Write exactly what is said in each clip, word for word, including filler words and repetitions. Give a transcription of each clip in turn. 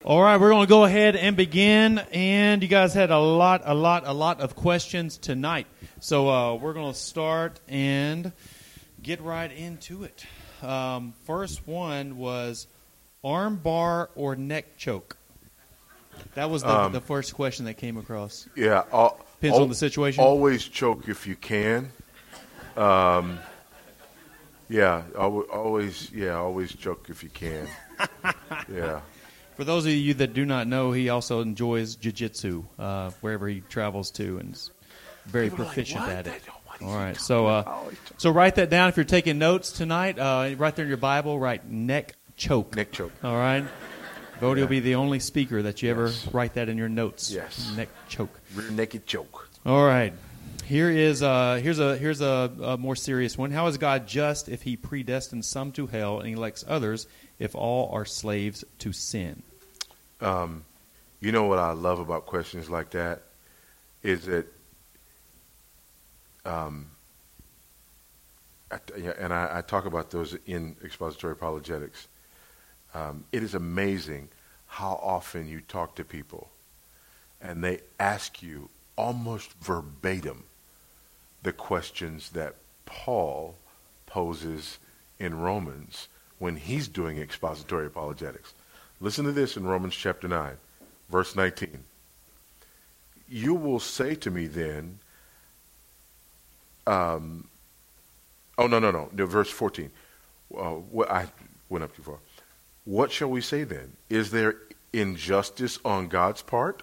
All right, we're going to go ahead and begin. And you guys had a lot, a lot, a lot of questions tonight. So uh, we're going to start and get right into it. Um, first one was arm bar or neck choke. That was the, um, the first question that came across. Yeah. I'll, Depends I'll, on the situation. Always choke if you can. Um, yeah, always, yeah, always choke if you can. Yeah. For those of you that do not know, he also enjoys jiu-jitsu uh, wherever he travels to, and is very People proficient like, at it. All right, so uh, so write that down if you're taking notes tonight. Uh, right there in your Bible, write neck choke. Neck choke. All right. Bodie yeah. will be the only speaker that you ever yes. write that in your notes. Yes. Neck choke. Rear naked choke. All right. Here is uh, here's a here's a, a more serious one. How is God just if He predestines some to hell and He elects others if all are slaves to sin? Um, you know what I love about questions like that is that, um, I, and I, I talk about those in expository apologetics. Um, it is amazing how often you talk to people and they ask you almost verbatim the questions that Paul poses in Romans when he's doing expository apologetics. Listen to this in Romans chapter nine, verse nineteen. You will say to me then, um, oh, no, no, no, no, verse fourteen. Uh, what, I went up too far. What shall we say then? Is there injustice on God's part?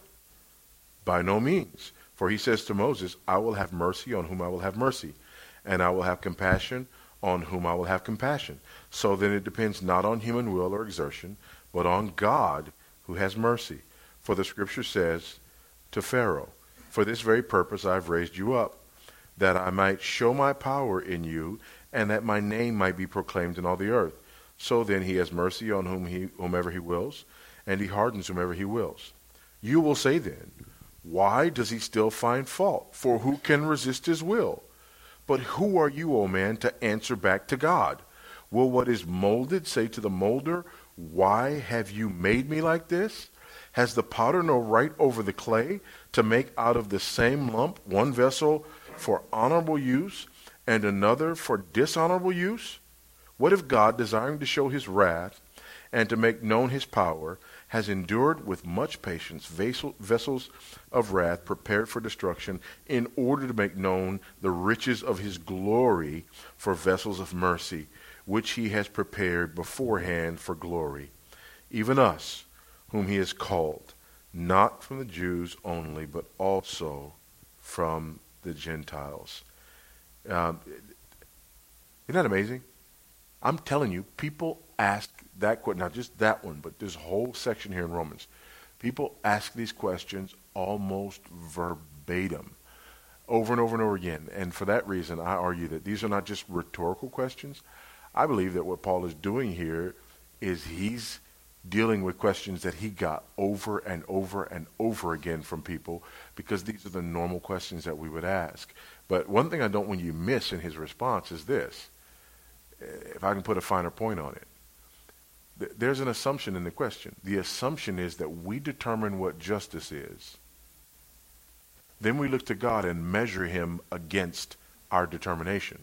By no means. For he says to Moses, I will have mercy on whom I will have mercy, and I will have compassion on whom I will have compassion. So then it depends not on human will or exertion, but on God who has mercy. For the scripture says to Pharaoh, for this very purpose I have raised you up, that I might show my power in you, and that my name might be proclaimed in all the earth. So then he has mercy on whom he, whomever he wills, and he hardens whomever he wills. You will say then, why does he still find fault? For who can resist his will? But who are you, O man, to answer back to God? Will what is molded say to the molder, why have you made me like this? Has the potter no right over the clay to make out of the same lump one vessel for honorable use and another for dishonorable use? What if God, desiring to show his wrath and to make known his power, has endured with much patience vessel, vessels of wrath prepared for destruction, in order to make known the riches of his glory for vessels of mercy, which he has prepared beforehand for glory, even us, whom he has called, not from the Jews only, but also from the Gentiles. Um, isn't that amazing? I'm telling you, people ask that question, not just that one, but this whole section here in Romans. People ask these questions almost verbatim, over and over and over again. And for that reason, I argue that these are not just rhetorical questions. I believe that what Paul is doing here is he's dealing with questions that he got over and over and over again from people, because these are the normal questions that we would ask. But one thing I don't want you to miss in his response is this. If I can put a finer point on it, there's an assumption in the question. The assumption is that we determine what justice is. Then we look to God and measure him against our determination.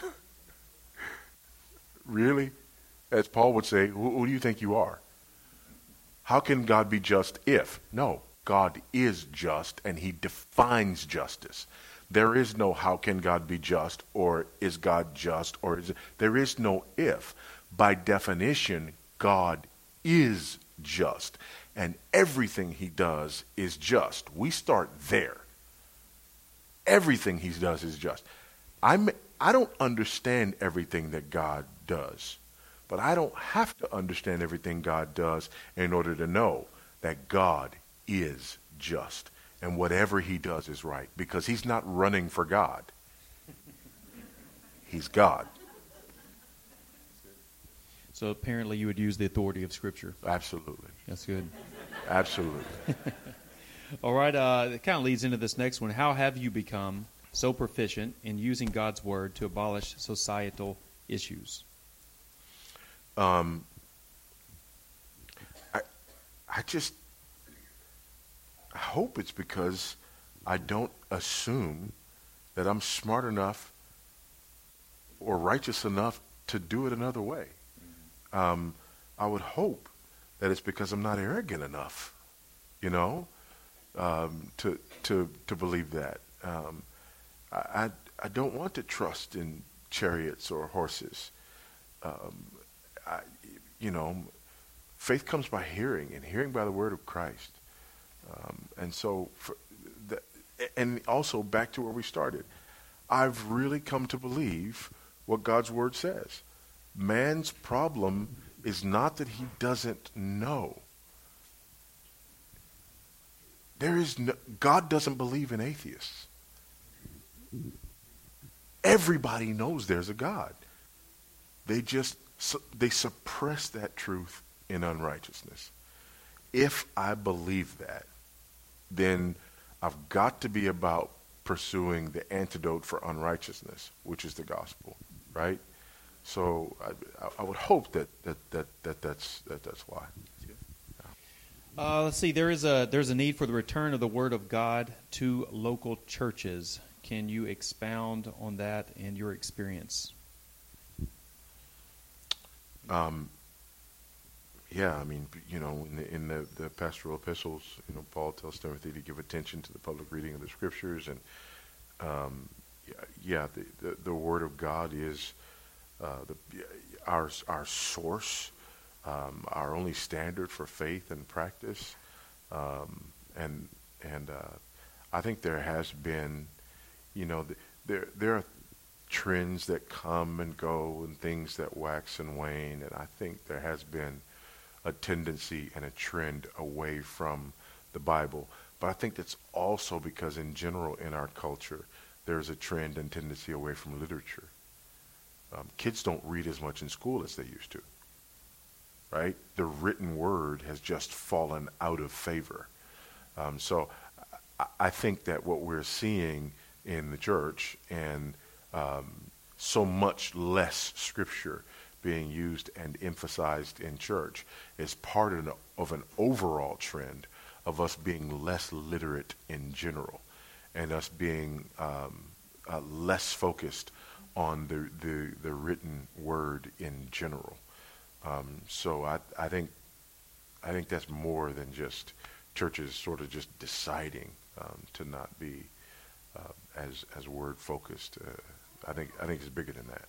Really? As Paul would say, who, who do you think you are? How can God be just if? No, God is just, and he defines justice. There is no how can God be just, or is God just, or is it, there is no if. By definition, God is just, and everything he does is just. We start there. Everything he does is just. I'm, I don't understand everything that God does, but I don't have to understand everything God does in order to know that God is just. And whatever he does is right, because he's not running for God. He's God. So apparently you would use the authority of Scripture. Absolutely. That's good. Absolutely. All right, uh, it kind of leads into this next one. How have you become so proficient in using God's Word to abolish societal issues? Um, I, I just I hope it's because I don't assume that I'm smart enough or righteous enough to do it another way. Um, I would hope that it's because I'm not arrogant enough, you know, um, to to to believe that. Um, I, I I don't want to trust in chariots or horses. Um, I, you know, faith comes by hearing, and hearing by the word of Christ. Um, and so, for the, and also back to where we started, I've really come to believe what God's word says. Man's problem is not that he doesn't know. There is no, God doesn't believe in atheists. Everybody knows there's a God. They just they suppress that truth in unrighteousness. If I believe that, then I've got to be about pursuing the antidote for unrighteousness, which is the gospel, right? So I, I would hope that, that, that, that that's that that's why. Uh, let's see. There is a there's a need for the return of the Word of God to local churches. Can you expound on that and your experience? Um. Yeah, I mean, you know, in the, in the, the pastoral epistles, you know, Paul tells Timothy to give attention to the public reading of the scriptures, and um, yeah, the, the the Word of God is uh, the our our source, um, our only standard for faith and practice, um, and and uh, I think there has been, you know, the, there there are trends that come and go and things that wax and wane, and I think there has been a tendency and a trend away from the Bible. But I think that's also because in general in our culture, there's a trend and tendency away from literature. Um, kids don't read as much in school as they used to, right? The written word has just fallen out of favor. Um, so I, I think that what we're seeing in the church and um, so much less scripture being used and emphasized in church is part of an, of an overall trend of us being less literate in general and us being um, uh, less focused on the, the, the written word in general. Um, so I, I think I think that's more than just churches sort of just deciding um, to not be uh, as as word focused. Uh, I think I think it's bigger than that.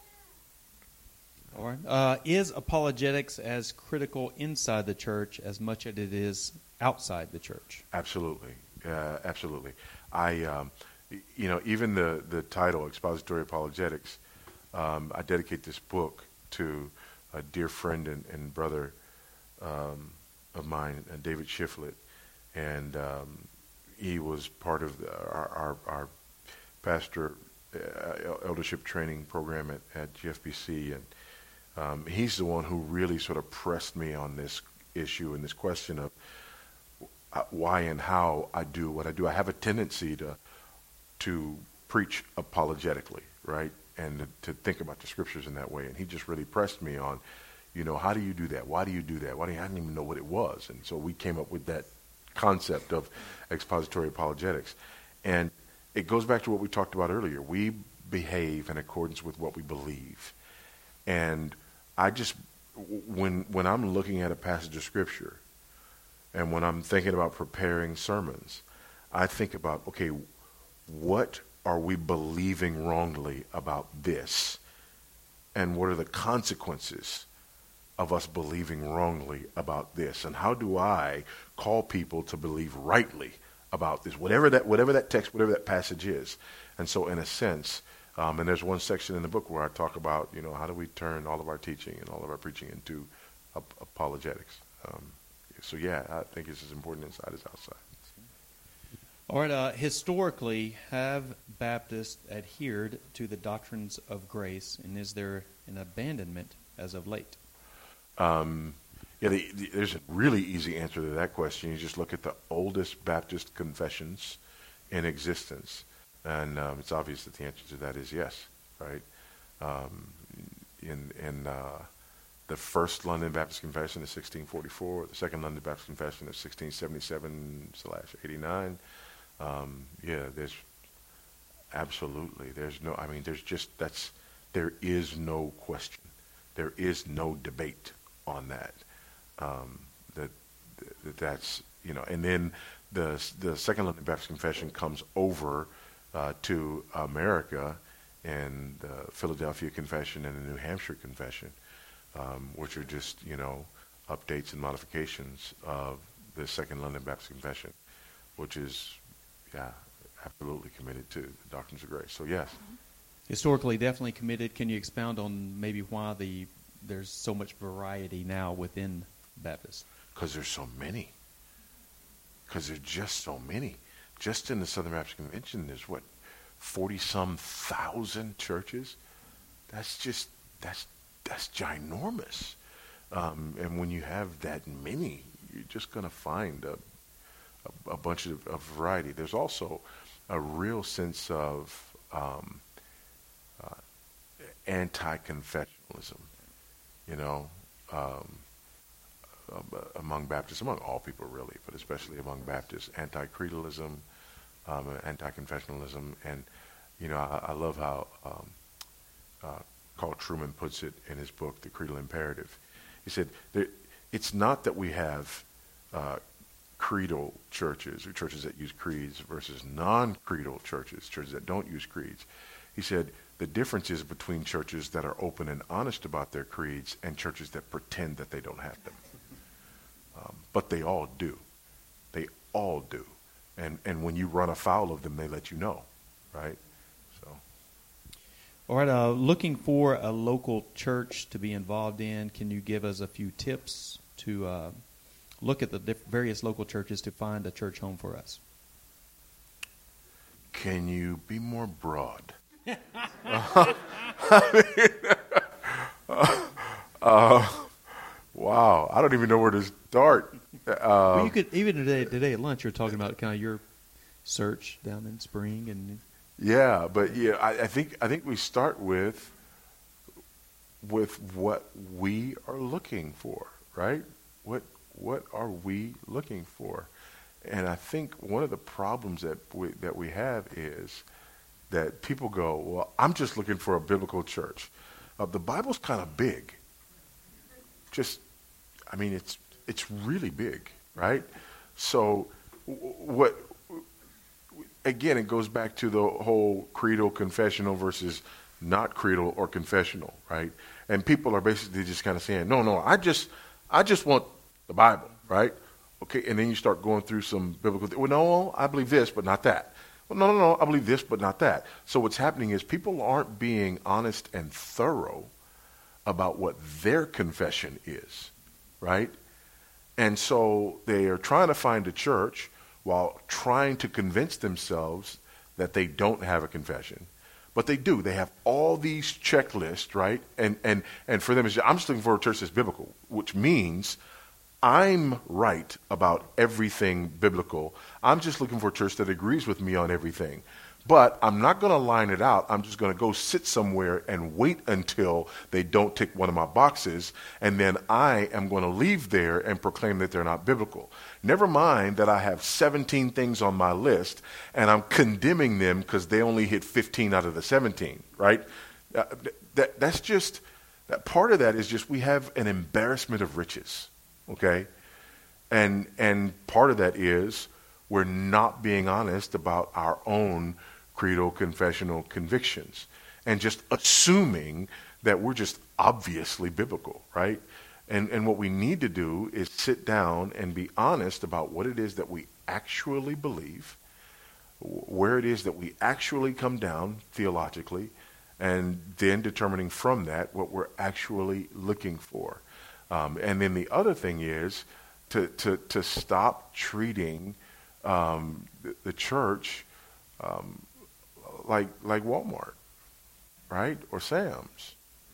All right. Uh, is apologetics as critical inside the church as much as it is outside the church? Absolutely, uh, absolutely. I, um, you know, even the the title Expository Apologetics. Um, I dedicate this book to a dear friend and, and brother um, of mine, uh, David Shiflett, and um, he was part of the, our, our our pastor uh, eldership training program at, at G F B C, and Um, he's the one who really sort of pressed me on this issue and this question of uh, why and how I do what I do. I have a tendency to to preach apologetically, right, and to, to think about the scriptures in that way. And he just really pressed me on, you know, how do you do that? Why do you do that? Why do you, I didn't even know what it was. And so we came up with that concept of expository apologetics. And it goes back to what we talked about earlier. We behave in accordance with what we believe. And I just, when when I'm looking at a passage of scripture and when I'm thinking about preparing sermons, I think about, okay, what are we believing wrongly about this? And what are the consequences of us believing wrongly about this? And how do I call people to believe rightly about this, whatever that whatever that text, whatever that passage is? And so in a sense, Um, and there's one section in the book where I talk about, you know, how do we turn all of our teaching and all of our preaching into ap- apologetics. Um, so, yeah, I think it's as important inside as outside. All right. Uh, historically, have Baptists adhered to the doctrines of grace, and is there an abandonment as of late? Um, yeah, the, the, there's a really easy answer to that question. You just look at the oldest Baptist confessions in existence. And um, it's obvious that the answer to that is yes, right? Um, in in uh, The First London Baptist Confession is sixteen forty-four. The Second London Baptist Confession is sixteen seventy-seven slash eighty-nine. Um, yeah, there's absolutely, there's no, I mean, there's just, that's, there is no question. There is no debate on that. Um, that, that that's, you know, and then the the Second London Baptist Confession comes over uh, to America, and the Philadelphia Confession and the New Hampshire Confession, um, which are just, you know, updates and modifications of the Second London Baptist Confession, which is, yeah, absolutely committed to the doctrines of grace. So yes. Historically, definitely committed. Can you expound on maybe why the there's so much variety now within Baptists? Because there's so many. Because there's just so many. Just in the Southern Baptist Convention, there's what, forty-some thousand churches? That's just, that's that's ginormous. Um, and when you have that many, you're just going to find a, a, a bunch of, of variety. There's also a real sense of um, uh, anti-confessionalism, you know, um, uh, among Baptists, among all people really, but especially among Baptists, anti-creedalism, um, anti-confessionalism. And, you know, I, I love how um, uh, Carl Trueman puts it in his book, The Creedal Imperative. He said, there, it's not that we have uh, creedal churches or churches that use creeds versus non-creedal churches, churches that don't use creeds. He said, the difference is between churches that are open and honest about their creeds and churches that pretend that they don't have them. Um, but they all do. They all do. And and when you run afoul of them, they let you know, right? So. All right, uh, looking for a local church to be involved in, can you give us a few tips to uh, look at the diff- various local churches to find a church home for us? Can you be more broad? uh, I mean, uh, uh, wow, I don't even know where to start. Uh, well, you could even today. Today at lunch, you're talking about kind of your search down in Spring, and yeah, but yeah, I, I think I think we start with with what we are looking for, right? What what are we looking for? And I think one of the problems that we that we have is that people go, well, I'm just looking for a biblical church. Uh, the Bible's kind of big. Just, I mean, it's it's really big, right? So, what? Again, it goes back to the whole creedal, confessional versus not creedal or confessional, right? And people are basically just kind of saying, no, no, I just, I just want the Bible, right? Okay, and then you start going through some biblical. Well, no, I believe this, but not that. Well, no, no, no, I believe this, but not that. So what's happening is people aren't being honest and thorough about what their confession is, right? And so they are trying to find a church while trying to convince themselves that they don't have a confession. But they do. They have all these checklists, right? And and and for them, it's, I'm just looking for a church that's biblical, which means I'm right about everything biblical. I'm just looking for a church that agrees with me on everything. But I'm not going to line it out. I'm just going to go sit somewhere and wait until they don't tick one of my boxes, and then I am going to leave there and proclaim that they're not biblical. Never mind that I have seventeen things on my list, and I'm condemning them because they only hit fifteen out of the seventeen, right? Uh, that, that's just, that part of that is just we have an embarrassment of riches, okay? And and part of that is we're not being honest about our own creedal, confessional convictions and just assuming that we're just obviously biblical, right? And and what we need to do is sit down and be honest about what it is that we actually believe, where it is that we actually come down theologically, and then determining from that what we're actually looking for. Um, and then the other thing is to to, to stop treating um, the, the church um, like like Walmart, right, or Sam's.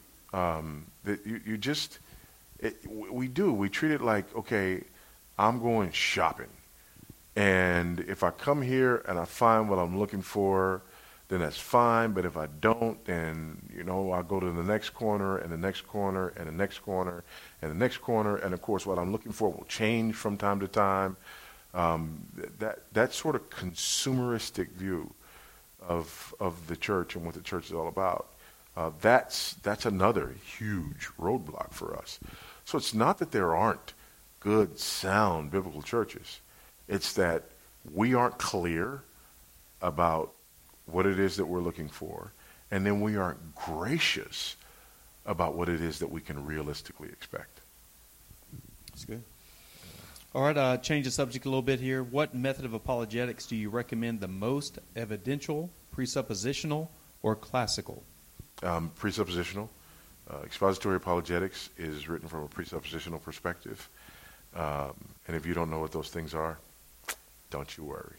Um, that you, you just it, we do we treat it like, okay, I'm going shopping, and if I come here and I find what I'm looking for, then that's fine. But if I don't, then, you know, I'll go to the next corner and the next corner and the next corner and the next corner. And, of course, what I'm looking for will change from time to time. Um, that that sort of consumeristic view of of the church and what the church is all about, uh, that's that's another huge roadblock for us. So it's not that there aren't good, sound biblical churches. It's that we aren't clear about what it is that we're looking for, and then we aren't gracious about what it is that we can realistically expect. That's good. All right, uh, change the subject a little bit here. What method of apologetics do you recommend the most? Evidential, presuppositional, or classical? Um, presuppositional. Uh, expository apologetics is written from a presuppositional perspective. Um, and if you don't know what those things are, don't you worry.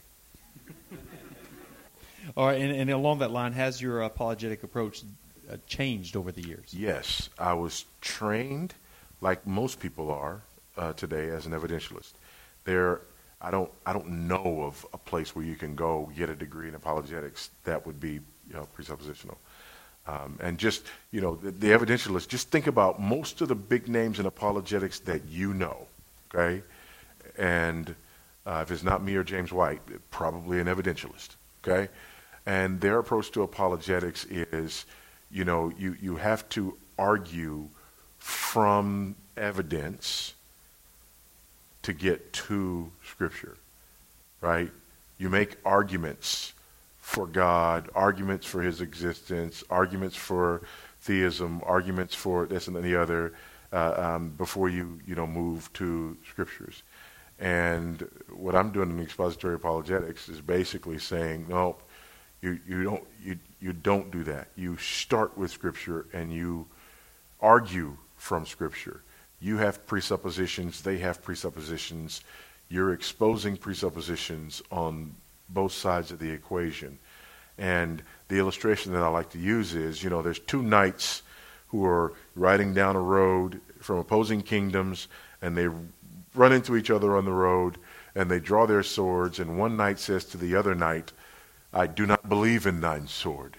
All right, and, and along that line, has your apologetic approach uh, changed over the years? Yes, I was trained, like most people are uh, today, as an evidentialist. There, I don't, I don't know of a place where you can go get a degree in apologetics that would be, you know, presuppositional. Um, and just, you know, the, the evidentialist, just think about most of the big names in apologetics that you know, okay? And uh, if it's not me or James White, probably an evidentialist, okay? And their approach to apologetics is, you know, you, you have to argue from evidence to get to Scripture, right? You make arguments for God, arguments for his existence, arguments for theism, arguments for this and the other, uh, um, before you, you know, move to Scriptures. And what I'm doing in expository apologetics is basically saying, no, you, you don't you you don't do that. You start with Scripture and you argue from Scripture. You have presuppositions, they have presuppositions. You're exposing presuppositions on both sides of the equation. And the illustration that I like to use is, you know, there's two knights who are riding down a road from opposing kingdoms, and they run into each other on the road, and they draw their swords, and one knight says to the other knight, I do not believe in thine sword.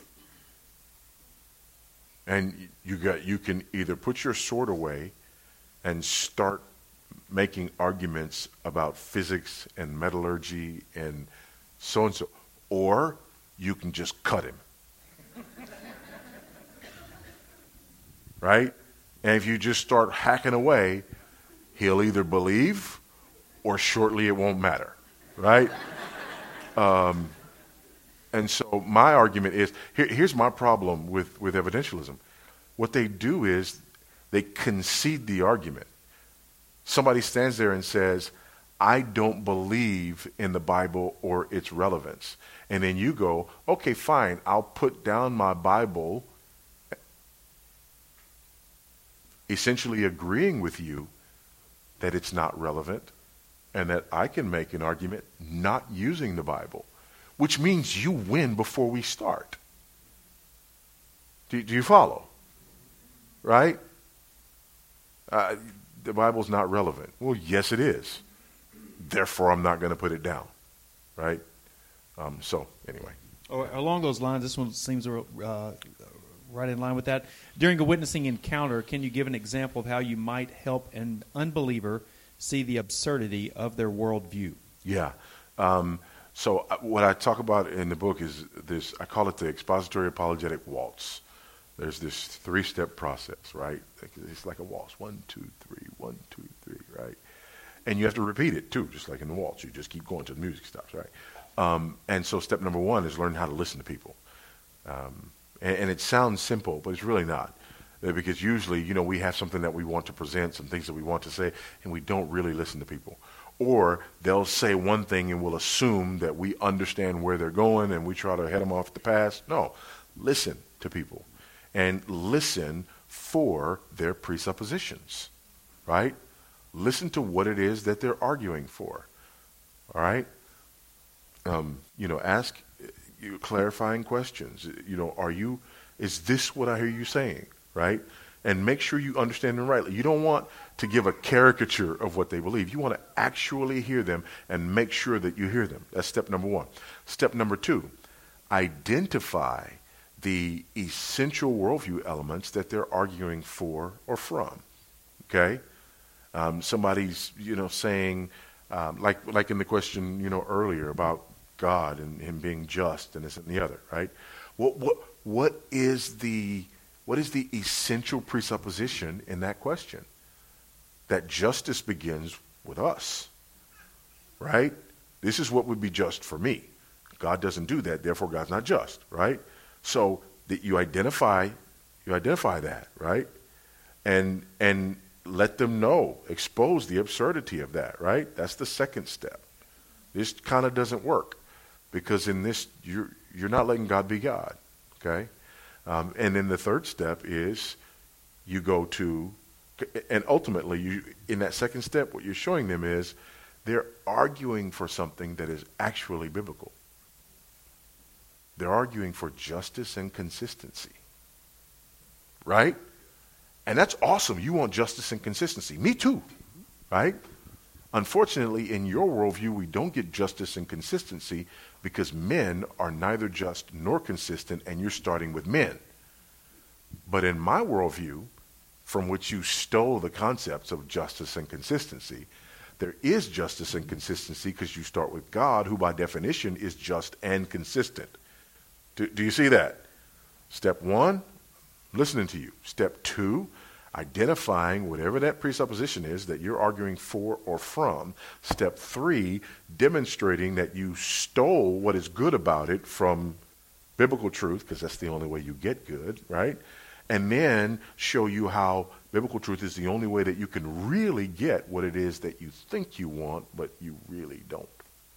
And you got you can either put your sword away and start making arguments about physics and metallurgy and so and so, or you can just cut him. Right? And if you just start hacking away, he'll either believe or shortly it won't matter. Right? um, and so my argument is, here, here's my problem with, with evidentialism. What they do is they concede the argument. Somebody stands there and says, I don't believe in the Bible or its relevance. And then you go, okay, fine, I'll put down my Bible, essentially agreeing with you that it's not relevant and that I can make an argument not using the Bible, which means you win before we start. Do, do you follow? Right? Uh, the Bible's not relevant. Well, yes, it is. Therefore, I'm not going to put it down. Right? Um, so, anyway. Oh, along those lines, this one seems uh, right in line with that. During a witnessing encounter, can you give an example of how you might help an unbeliever see the absurdity of their worldview? Yeah. Um, so what I talk about in the book is this, I call it the expository apologetic waltz. There's this three-step process, right? It's like a waltz. One, two, three, one, two, three, right? And you have to repeat it, too, just like in the waltz. You just keep going till the music stops, right? Um, and so step number one is learn how to listen to people. Um, and, and it sounds simple, but it's really not. Uh, because usually, you know, we have something that we want to present, some things that we want to say, and we don't really listen to people. Or they'll say one thing and we'll assume that we understand where they're going and we try to head them off the path. No, listen to people. And listen for their presuppositions, right? Listen to what it is that they're arguing for, all right? Um, you know, ask you clarifying questions. You know, are you, is this what I hear you saying, right? And make sure you understand them rightly. You don't want to give a caricature of what they believe. You want to actually hear them and make sure that you hear them. That's step number one. Step number two, identify the essential worldview elements that they're arguing for or from. Okay? Um, somebody's, you know, saying, um, like like in the question, you know, earlier about God and him being just and this and the other, right? What what what is the what is the essential presupposition in that question? That justice begins with us, right? This is what would be just for me. God doesn't do that, therefore God's not just, right? So that you identify, you identify that, right? And and let them know, expose the absurdity of that, right? That's the second step. This kind of doesn't work because in this you're you're not letting God be God, okay? Um, and then the third step is you go to, and ultimately you in that second step, what you're showing them is they're arguing for something that is actually biblical. They're arguing for justice and consistency, right? And that's awesome. You want justice and consistency. Me too, right? Unfortunately, in your worldview, we don't get justice and consistency because men are neither just nor consistent, and you're starting with men. But in my worldview, from which you stole the concepts of justice and consistency, there is justice and consistency because you start with God, who by definition is just and consistent. Do, do you see that? Step one, listening to you. Step two, identifying whatever that presupposition is that you're arguing for or from. Step three, demonstrating that you stole what is good about it from biblical truth, because that's the only way you get good, right? And then show you how biblical truth is the only way that you can really get what it is that you think you want, but you really don't.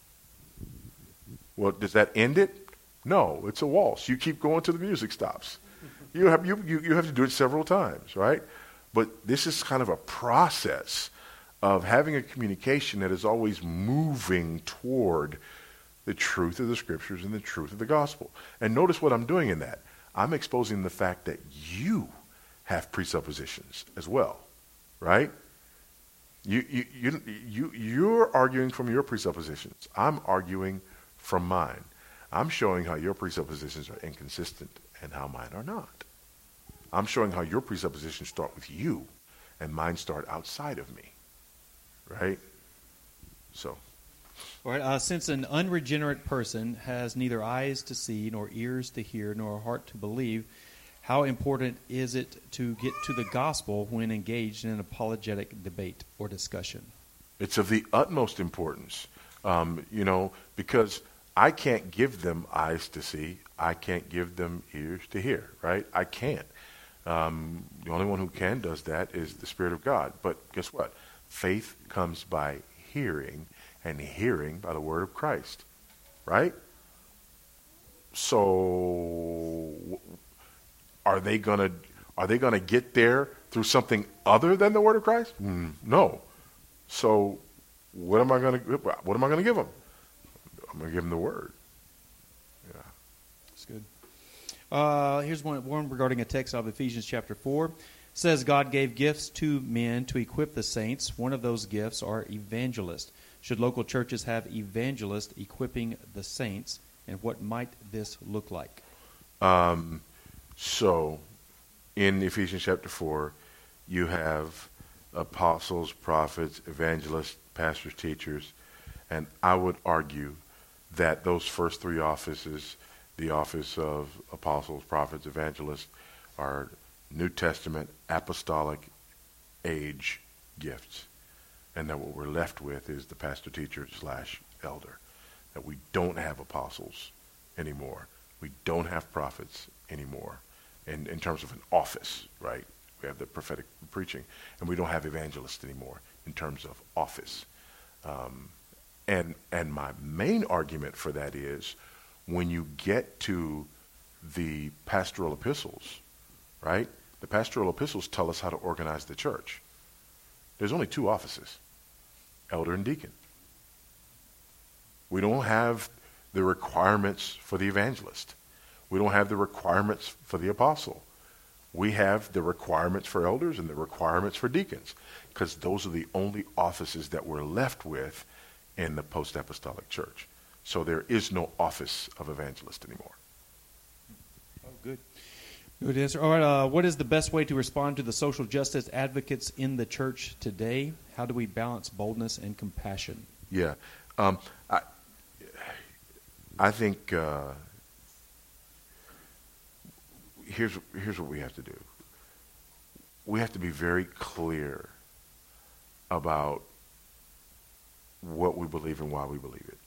Well, does that end it? No, it's a waltz. You keep going till the music stops. You have you, you you have to do it several times, right? But this is kind of a process of having a communication that is always moving toward the truth of the scriptures and the truth of the gospel. And notice what I'm doing in that. I'm exposing the fact that you have presuppositions as well, right? You you you you you're arguing from your presuppositions. I'm arguing from mine. I'm showing how your presuppositions are inconsistent and how mine are not. I'm showing how your presuppositions start with you and mine start outside of me, right? So. All right. Uh, since an unregenerate person has neither eyes to see, nor ears to hear, nor a heart to believe, how important is it to get to the gospel when engaged in an apologetic debate or discussion? It's of the utmost importance, um, you know, because I can't give them eyes to see. I can't give them ears to hear, right? I can't. Um, the only one who can does that is the Spirit of God. But guess what? Faith comes by hearing, and hearing by the word of Christ, right? So, are they gonna are they gonna get there through something other than the word of Christ? Mm, no. So, what am I gonna what am I gonna give them? I'm gonna give them the word. Yeah, that's good. Uh, here's one, one regarding a text of Ephesians chapter four. It says, God gave gifts to men to equip the saints. One of those gifts are evangelists. Should local churches have evangelists equipping the saints? And what might this look like? Um, so, in Ephesians chapter four, you have apostles, prophets, evangelists, pastors, teachers. And I would argue that those first three offices, the office of apostles, prophets, evangelists, are New Testament apostolic age gifts. And that what we're left with is the pastor, teacher, slash elder. That we don't have apostles anymore. We don't have prophets anymore in, in terms of an office, right? We have the prophetic preaching. And we don't have evangelists anymore in terms of office. Um, and and my main argument for that is when you get to the pastoral epistles, right? The pastoral epistles tell us how to organize the church. There's only two offices, elder and deacon. We don't have the requirements for the evangelist. We don't have the requirements for the apostle. We have the requirements for elders and the requirements for deacons, because those are the only offices that we're left with in the post-apostolic church. So there is no office of evangelist anymore. Oh, good. Good answer. All right. Uh, what is the best way to respond to the social justice advocates in the church today? How do we balance boldness and compassion? Yeah. Um, I, I think uh, here's, here's what we have to do. We have to be very clear about what we believe and why we believe it.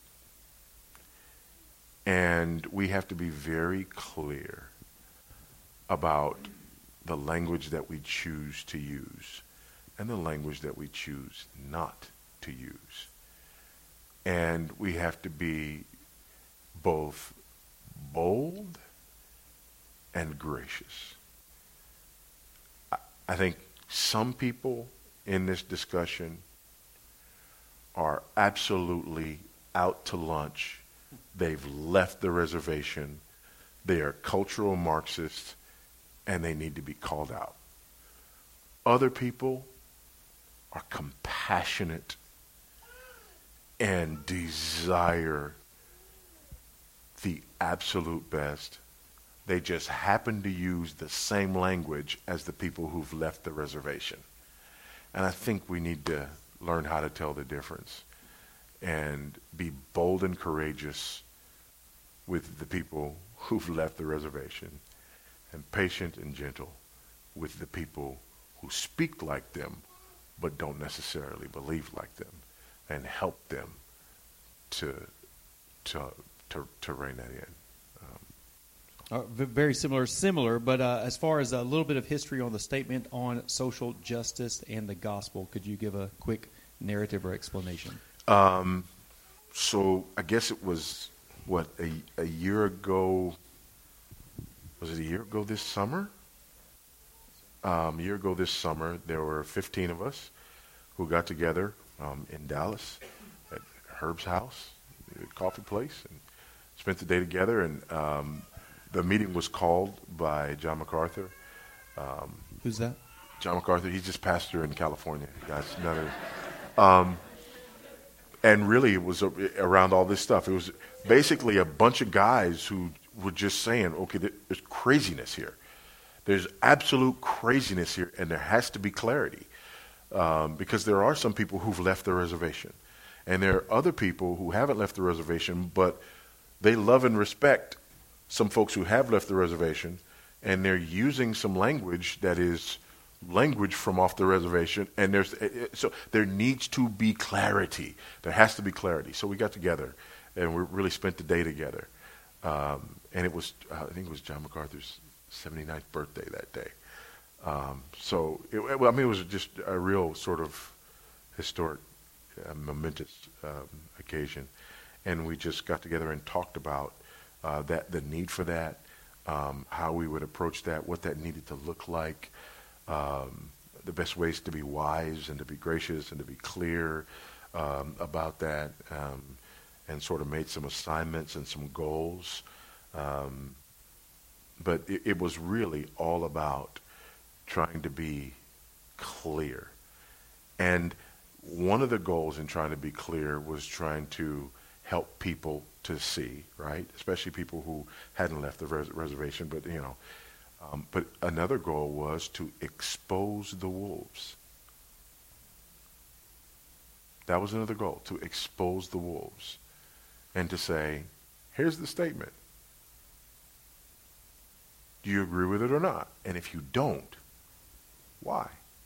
And we have to be very clear about the language that we choose to use and the language that we choose not to use. And we have to be both bold and gracious. I, I think some people in this discussion are absolutely out to lunch. They've left the reservation. They are cultural Marxists, and they need to be called out. Other people are compassionate and desire the absolute best. They just happen to use the same language as the people who've left the reservation. And I think we need to learn how to tell the difference and be bold and courageous with the people who've left the reservation, and patient and gentle with the people who speak like them but don't necessarily believe like them, and help them to to to, to rein that in. Uh, v- very similar, similar, but uh, as far as a little bit of history on the statement on social justice and the gospel, could you give a quick narrative or explanation? Um, so I guess it was, what, a, a year ago, was it a year ago this summer? Um, a year ago this summer, there were fifteen of us who got together um, in Dallas at Herb's house, the coffee place, and spent the day together. And um, the meeting was called by John MacArthur. Um, Who's that? John MacArthur. He's just pastor in California. You guys, none of, um, and really, it was a, around all this stuff. It was basically a bunch of guys who were just saying, okay, there's craziness here. There's absolute craziness here, and there has to be clarity. Um, because there are some people who've left the reservation. And there are other people who haven't left the reservation, but they love and respect some folks who have left the reservation, and they're using some language that is language from off the reservation. And there's so there needs to be clarity. There has to be clarity. So we got together, and we really spent the day together. Um, and it was, uh, I think it was John MacArthur's seventy-ninth birthday that day. Um, so, it, well, I mean, it was just a real sort of historic, uh, momentous um, occasion. And we just got together and talked about uh, that, the need for that, um, how we would approach that, what that needed to look like, um, the best ways to be wise and to be gracious and to be clear um, about that, um, and sort of made some assignments and some goals. Um, but it, it was really all about trying to be clear. And one of the goals in trying to be clear was trying to help people to see, right? Especially people who hadn't left the res- reservation, but, you know. Um, but another goal was to expose the wolves. That was another goal, to expose the wolves. And to say, here's the statement. Do you agree with it or not? And if you don't, why?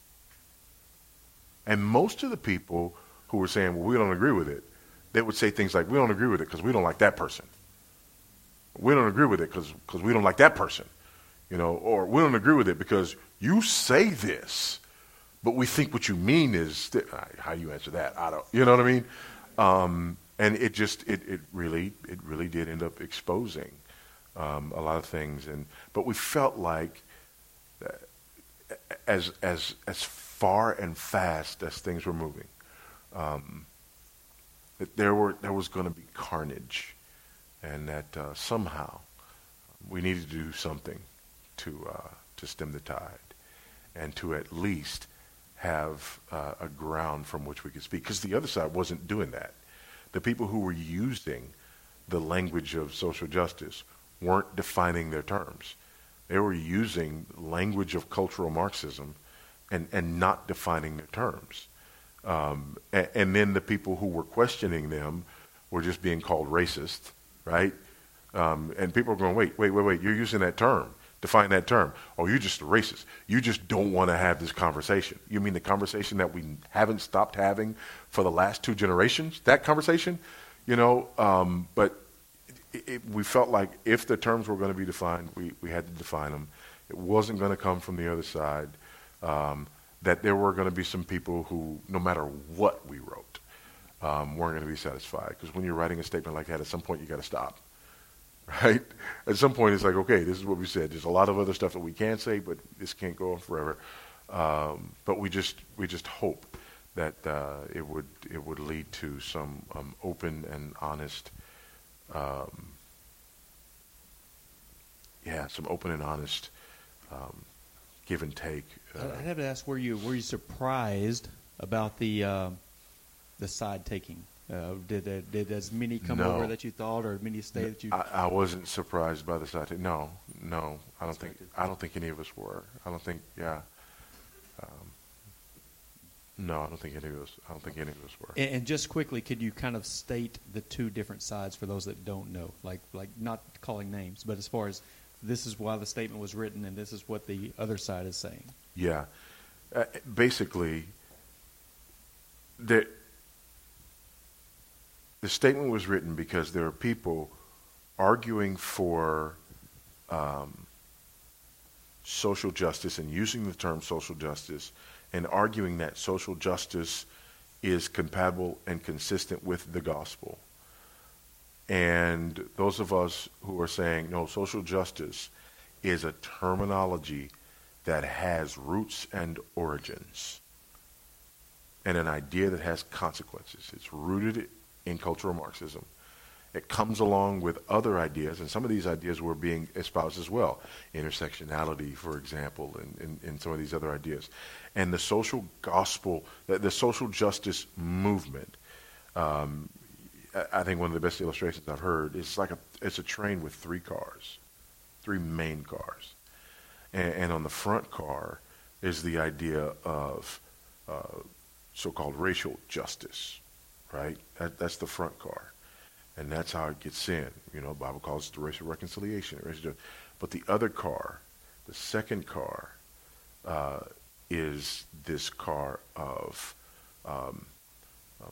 And most of the people who were saying, well, we don't agree with it, they would say things like, we don't agree with it because we don't like that person. We don't agree with it because because we don't like that person. You know, or we don't agree with it because you say this, but we think what you mean is, th- how you answer that, I don't, you know what I mean? Um, and it just, it, it really, it really did end up exposing um, a lot of things. And, but we felt like, uh, as as as far and fast as things were moving, um, that there were there was going to be carnage, and that uh, somehow we needed to do something to uh, to stem the tide, and to at least have uh, a ground from which we could speak. Because the other side wasn't doing that. The people who were using the language of social justice weren't defining their terms. They were using language of cultural Marxism and, and not defining their terms. Um, and, and then the people who were questioning them were just being called racist, right? Um, and people are going, wait, wait, wait, wait, you're using that term. Define that term. Oh, you're just a racist. You just don't want to have this conversation. You mean the conversation that we haven't stopped having for the last two generations? That conversation? You know, um, but it, it, we felt like if the terms were going to be defined, we, we had to define them. It wasn't going to come from the other side. Um, that there were going to be some people who, no matter what we wrote, um, weren't going to be satisfied. Because when you're writing a statement like that, at some point you got to stop. Right? At some point, it's like, okay, this is what we said. There's a lot of other stuff that we can say, but this can't go on forever. Um, but we just we just hope that uh, it would it would lead to some um, open and honest, um, yeah, some open and honest um, give and take. Uh, I'd have to ask: Were you were you surprised about the uh, the side taking? Uh, did uh, did as many come no. over that you thought, or many stay that you? I, I wasn't surprised by the side. Take. No, no, I don't think I don't think any of us were. I don't think. Yeah. Um, no, I don't think any of us. I don't think any of us were. And, and just quickly, could you kind of state the two different sides for those that don't know, like like not calling names, but as far as this is why the statement was written, and this is what the other side is saying. Yeah, uh, basically, the the statement was written because there are people arguing for um, social justice and using the term social justice and arguing that social justice is compatible and consistent with the gospel. And those of us who are saying, no, social justice is a terminology that has roots and origins and an idea that has consequences. It's rooted in cultural Marxism. It comes along with other ideas, and some of these ideas were being espoused as well. Intersectionality, for example, and, and, and some of these other ideas. And the social gospel, the, the social justice movement, um, I, I think one of the best illustrations I've heard is like a, it's a train with three cars, three main cars. And, and on the front car is the idea of uh, so-called racial justice, right? That, that's the front car. And that's how it gets in. You know, the Bible calls it the racial reconciliation. Racial, but the other car, the second car, uh, is this car of um, uh,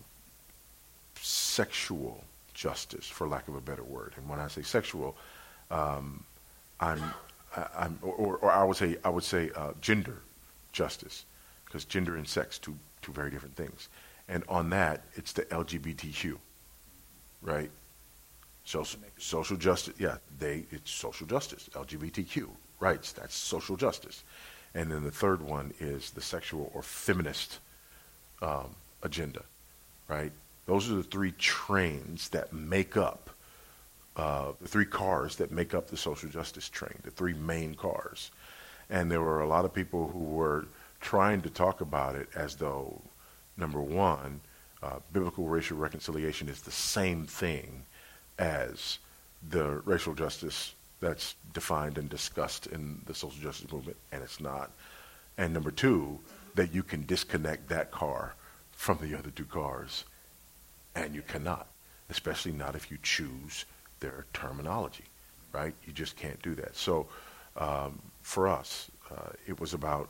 sexual justice, for lack of a better word. And when I say sexual, um, I'm, I, I'm, or, or I would say, I would say uh, gender justice, because gender and sex two two very different things. And on that, it's the L G B T Q. Right? So, social justice, yeah, they it's social justice, L G B T Q rights, that's social justice. And then the third one is the sexual or feminist um, agenda, right? Those are the three trains that make up, uh, the three cars that make up the social justice train, the three main cars. And there were a lot of people who were trying to talk about it as though, number one, Uh, biblical racial reconciliation is the same thing as the racial justice that's defined and discussed in the social justice movement, and it's not. And number two, that you can disconnect that car from the other two cars, and you cannot, especially not if you choose their terminology, right? You just can't do that. So um, for us, uh, it was about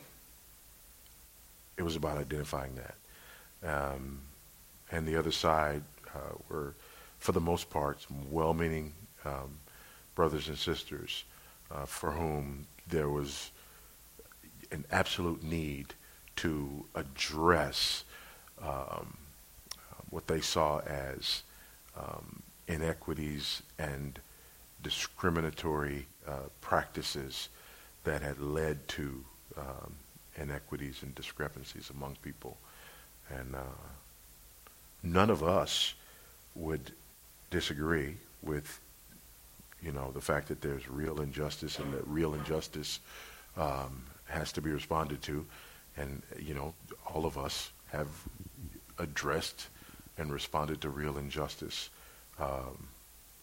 it was about identifying that. Um, And the other side uh, were, for the most part, some well-meaning um, brothers and sisters uh, for whom there was an absolute need to address um, what they saw as um, inequities and discriminatory uh, practices that had led to um, inequities and discrepancies among people. And uh, none of us would disagree with, you know, the fact that there's real injustice and that real injustice um, has to be responded to. And, you know, all of us have addressed and responded to real injustice um,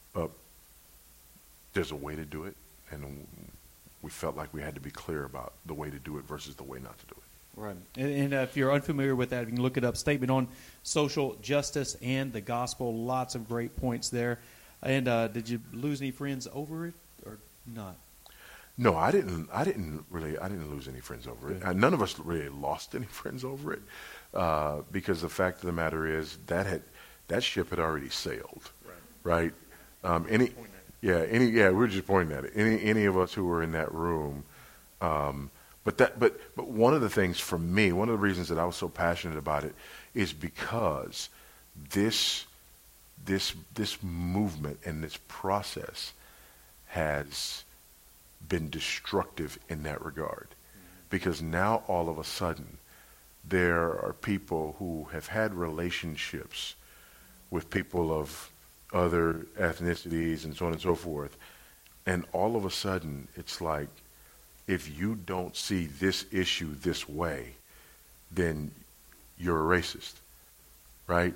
But there's a way to do it, and we felt like we had to be clear about the way to do it versus the way not to do it. Right. And, and uh, if you're unfamiliar with that, you can look it up. Statement on Social Justice and the Gospel. Lots of great points there. And uh, did you lose any friends over it or not? No, I didn't. I didn't really. I didn't lose any friends over it. Uh, none of us really lost any friends over it, uh, because the fact of the matter is that had that ship had already sailed, right? right? Um, any, yeah, any, yeah. We were just pointing at it. Any, any of us who were in that room. Um, but that, but, but one of the things for me, one of the reasons that I was so passionate about it, is because this, this, this movement and this process has been destructive in that regard, because now all of a sudden there are people who have had relationships with people of other ethnicities and so on and so forth, and all of a sudden it's like, if you don't see this issue this way, then you're a racist, right?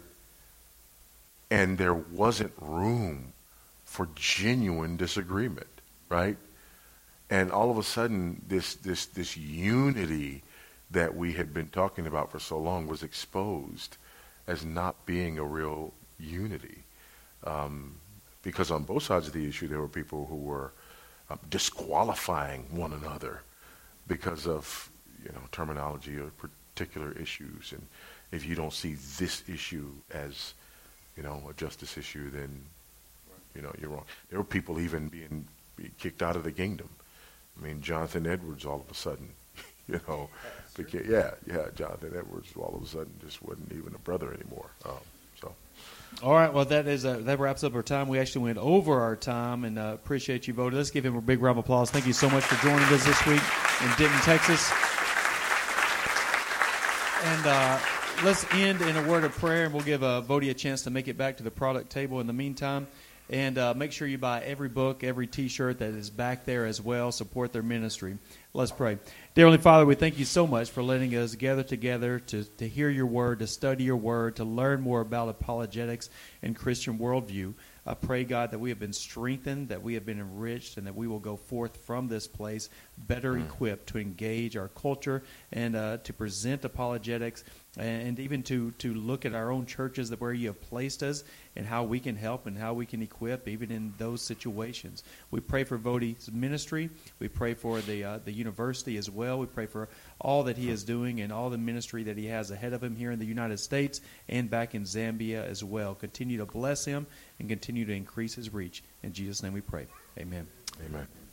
And there wasn't room for genuine disagreement, right? And all of a sudden, this this this unity that we had been talking about for so long was exposed as not being a real unity. Um, because on both sides of the issue, there were people who were uh, disqualifying one another because of, you know, terminology or particular issues. And if you don't see this issue as, you know, a justice issue, then, you know, you're wrong. There were people even being, being kicked out of the kingdom. I mean, Jonathan Edwards all of a sudden, you know, became, yeah, yeah, Jonathan Edwards all of a sudden just wasn't even a brother anymore. Um, so. All right, well, that is uh, that wraps up our time. We actually went over our time, and uh, appreciate you voting. Let's give him a big round of applause. Thank you so much for joining us this week in Denton, Texas. And uh, let's end in a word of prayer, and we'll give uh, Vody a chance to make it back to the product table in the meantime. And uh, make sure you buy every book, every T-shirt that is back there as well. Support their ministry. Let's pray. Dear Heavenly Father, we thank you so much for letting us gather together to, to hear your word, to study your word, to learn more about apologetics and Christian worldview. I pray, God, that we have been strengthened, that we have been enriched, and that we will go forth from this place better equipped to engage our culture and uh, to present apologetics, and even to, to look at our own churches, that where you have placed us, and how we can help and how we can equip even in those situations. We pray for Vody's ministry. We pray for the uh, the university as well. We pray for all that he is doing and all the ministry that he has ahead of him here in the United States and back in Zambia as well. Continue to bless him and continue to increase his reach. In Jesus' name we pray. Amen. Amen.